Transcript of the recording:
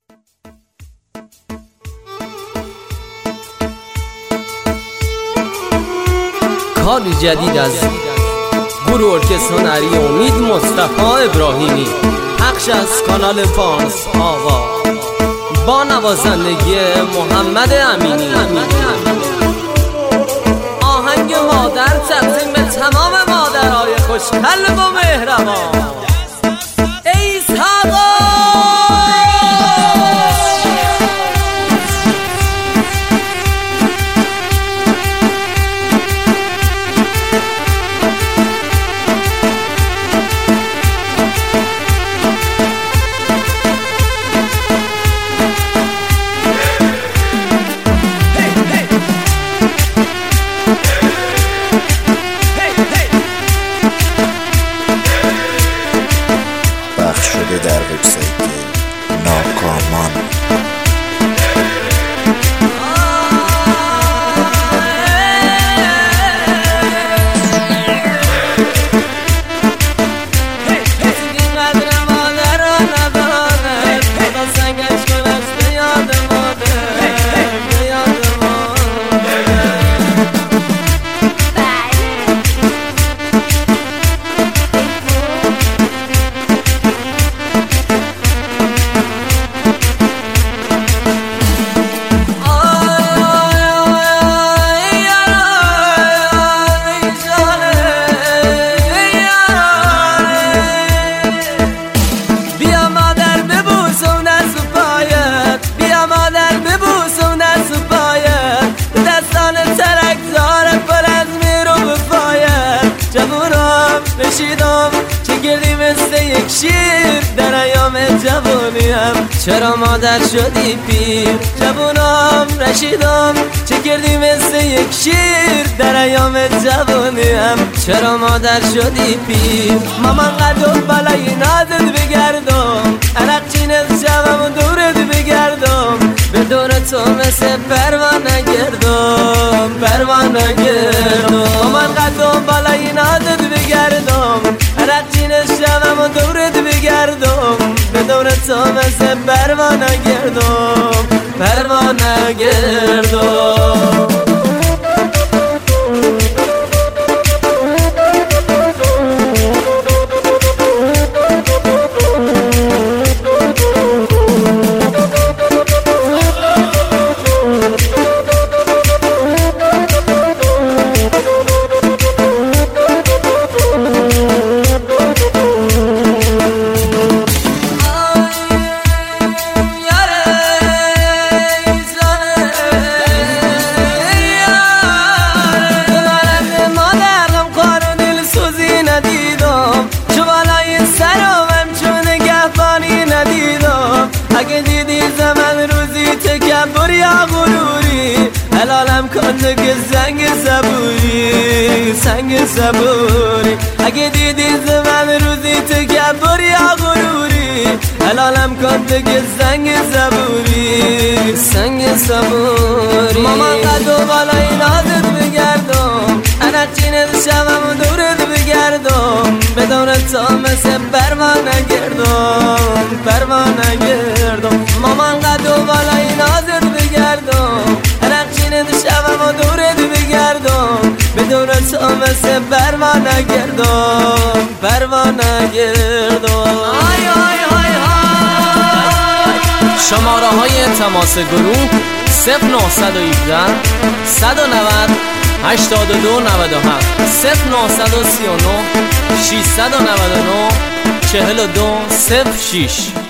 کاری جدید از گروه ارکستر هنری امید مصطفی ابراهیمی، پخش از کانال فارس آوا با نوازندگی محمد امینی. آهنگ مادر تقدیم به تمام مادرهای خوشقلب و مهربان. ای ساقا شده در وبسایت ناکامان. رشیدم چه گردی مثل یک شیر در ایام جوانیم، چرا مادر شدی پیر؟ جوانم رشیدم چه گردی مثل یک شیر در ایام جوانیم، چرا مادر شدی پیر؟ مامان قد بلای نازت بگردم، عرق چینت شوم و دورت بگردم، به دور تو مثل پروانه گردم، پروانه گردم. مامان قد بلای نازت بگردم، عرق چینت شوم و دورت بگردم، به دور تو مثل پروانه گردم، پروانه گردم. اگه دیدی زمن روزی تکبر یا غروری، الالم کن که سنگ صبوری، سنگ صبوری. اگه دیدی زمن روزی تکبر یا غروری، الالم کن که سنگ صبوری، سنگ صبوری. مامان قد و بالای نازت بگردم، عرق چینت شوم و دورت بگردم، به دور تو مثل پروانه گردم، پروانه گردم. مامان قد و بالای نازت بگردم، عرق چینت شوم و دورت بگردم، به دور تو مثل پروانه گردم، پروانه گردم. آی آی آی آی. شماره های تماس گروه 0917 190 82 97 0939 699 42 06.